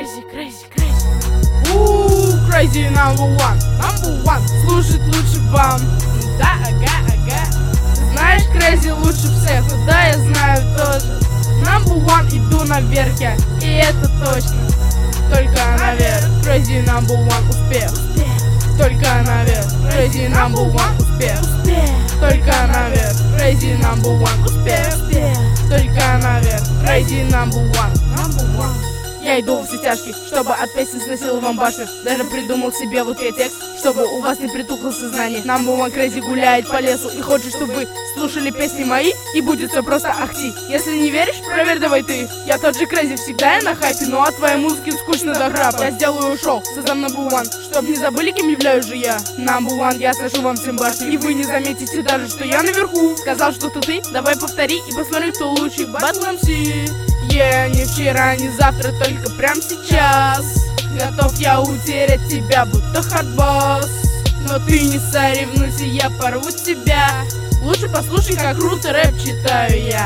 Crazy number one, слушать лучше вам. Да, ага. Знаешь, Crazy лучше всех, да, я знаю тоже. Number one, иду наверх я, и это точно. Только наверх, Crazy number one, успех. Только наверх, Crazy number one, успех. Только наверх, Crazy number one, успех. Только наверх, Crazy number one. Я иду во все тяжкие, чтобы от песни сносил вам башню. Даже придумал себе вот этот текст, чтобы у вас не притухло сознание. Number one Crazy гуляет по лесу и хочет, чтобы вы слушали песни мои, и будет все просто ахти. Если не веришь, проверь давай ты. Я тот же Crazy, всегда я на хайпе, но от твоей музыки скучно до храпа. Я сделаю шоу, создам Number one, чтоб не забыли, кем являюсь же я. Number one, я сношу вам всем башню, и вы не заметите даже, что я наверху. Сказал, что ты, давай повтори и посмотри, кто лучший. Battle MC. Не вчера, не завтра, только прям сейчас. Готов я утерять тебя, будто хардбосс. Но ты не соревнуйся, я порву тебя. Лучше послушай, как круто рэп читаю я.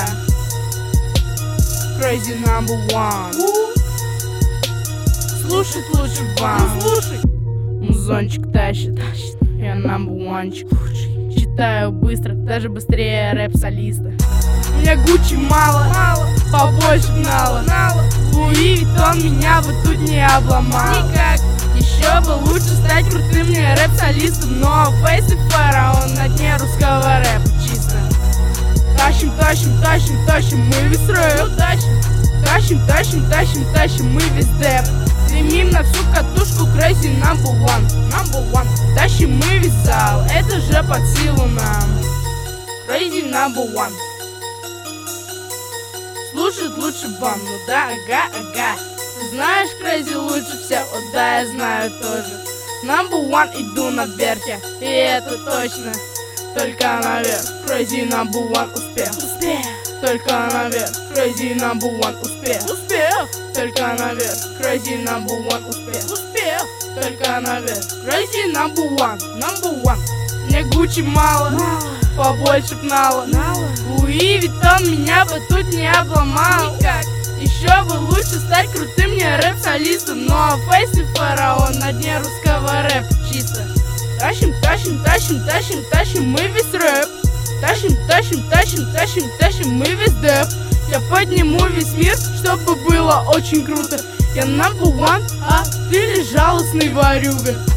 Crazy number one. Слушать лучше вам. Слушай. Музончик тащит, я number one-чик лучший. Читаю быстро, даже быстрее рэп-солиста. Мне Гуччи мало, побольше гнало. Луи Виттон меня бы тут не обломал. Никак. Еще бы лучше стать крутым мне рэп-солистом, но Фейс и Фараон на дне русского рэпа чисто. Тащим мы весь рэп. Тащим мы весь дэп. Стремим на всю катушку Crazy number one. Тащим мы весь зал, это же под силу нам. Crazy number one. Слушать лучше вам, ну да, ага. Ты знаешь, Crazy лучше всех, о да, я знаю тоже. Number one, иду наверх я, и это точно. Только наверх, Crazy number one, успех. Только наверх, Crazy number one, успех. Только наверх, Crazy number one, успех. Только наверх, Crazy number one. Мне Гуччи мало, побольше гнало. Луи Виттон меня бы тут не обломал. Никак. Еще бы лучше стать крутым мне рэп-солистом, но Фейс и Фараон на дне русского рэпа чисто. Тащим мы весь рэп. Тащим мы весь дэп. Я подниму весь мир, чтобы было очень круто. Я number one, а ты лишь жалостный ворюга.